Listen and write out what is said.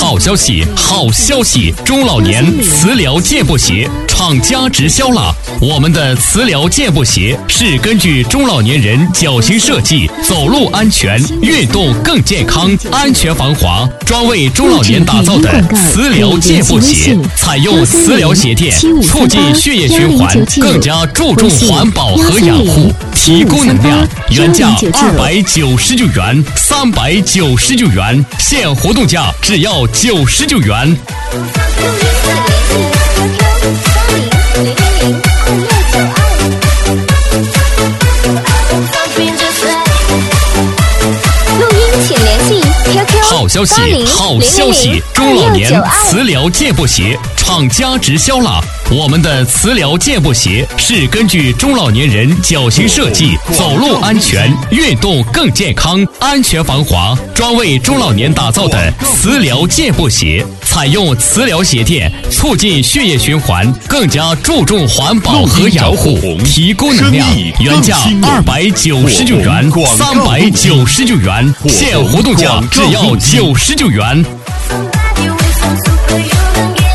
好消息，好消息！中老年磁疗健步鞋厂家直销了。我们的磁疗健步鞋是根据中老年人脚型设计，走路安全，运动更健康，安全防滑，专为中老年打造的磁疗健步鞋，采用磁疗鞋垫，促进血液循环，更加注重环保和养护，提供能量。原价299元，399元，现活动价只要99元。好消息，好消息！中老年磁疗健步鞋厂家直销了。我们的磁疗健步鞋是根据中老年人脚型设计，走路安全，运动更健康，安全防滑，专为中老年打造的磁疗健步鞋，采用磁疗鞋垫，促进血液循环，更加注重环保和养护，提供能量。原价299元，399元，现活动价只要99元。